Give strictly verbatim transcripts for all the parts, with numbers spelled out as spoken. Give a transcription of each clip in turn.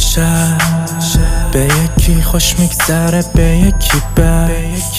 شب به یکی خوش میگذره به یکی بد،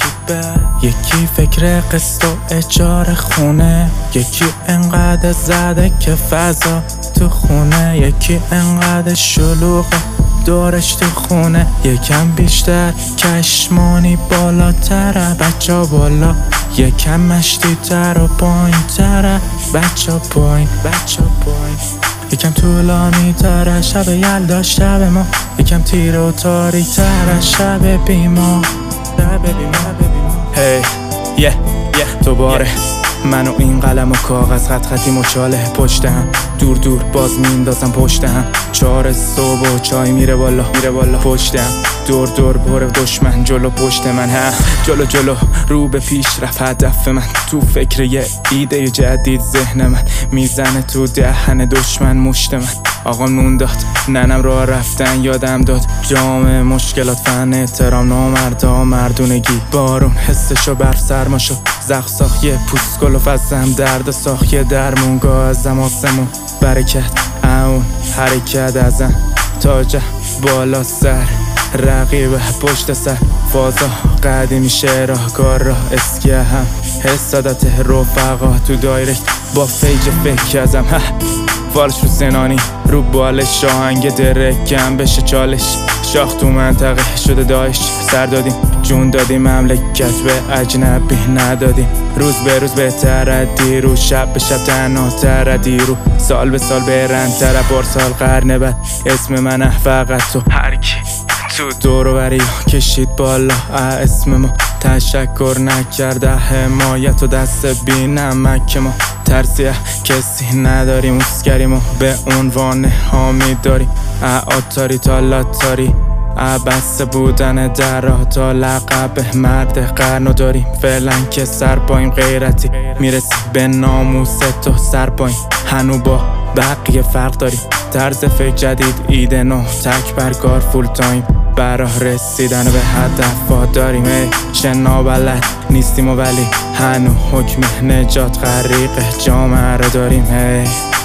یکی فکر قسط و اجاره خونه، یکی انقدر زده که فضا تو خونه، یکی انقدر شلوغه دورش تو خونه، یکم بیشتر کشمانی بالاتره بچه بالا، یکم مشتی تر و پایین تره بچه پایین بچه پایین، یکم طولانی تره شب یلدا شب ما، یکم تیره و تاریک تره شب بیما شب بیما. هی یه یه دوباره من و این قلم و کاغذ خط خطی مچاله پشت هم، دور دور باز میندازم پشت هم، چهار صبح و چای میره بالا میره بالا پشت هم، دور دور پر دشمن جلو پشت من، ها جلو جلو رو به پیش رفت هدف من، تو فکر یه ایده جدید ذهن من میزنه تو دهن دشمن مشت من، آقا نون داد ننم راه رفتن یادم داد، جام مشکلات فن احترام نامردا مردونگی، بارون حسشو برف سرما شد زخ ساخت یه پوست گل و فزم درد ساخت یه درمونگاه ازم آسمون برکت اون حرکت ازم تاجه بالا سر رقیب پشت سر فازا قدیمی شعراهگار را اسکیه هم حسادت رفقا تو دایرکت با فیج فکر ازم فالش رو سنانی رو بالش آهنگ درکم بشه چالش شاخ تو منطقه شده داعش سر دادیم جون دادیم مملکت به اجنبی ندادیم روز به روز بهتره دیرو شب به شب تنها دیرو سال به سال برندتره پارسال قرن بعد اسم منه فقط تو هرکی تو دورو بری کشید بالا اسم ما تشکر نکرده حمایت و دست بی نمک ما ترسیه کسی نداریم اسکریم و به عنوان حامی داریم آتاری تا لاتاری بسته بودن درها تا لقب مرد قرنو داریم فعلا که سر پاییم غیرتی میرسی به ناموس تو سر پاییم هنو با بقیه فرق داریم طرز فکر جدید ایده نو تک برکار فول تایم براه رسیدن به هدف داریم ای شنا بلد نیستیم و ولی هنو حکم نجات غریق جامعه رو داریم ای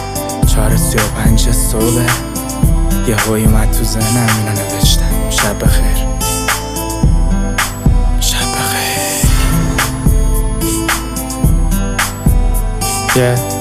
چهار سی و پنج صبح یه هوی اومد تو ذهنم اینو نوشتم شب بخیر شب بخیر yeah.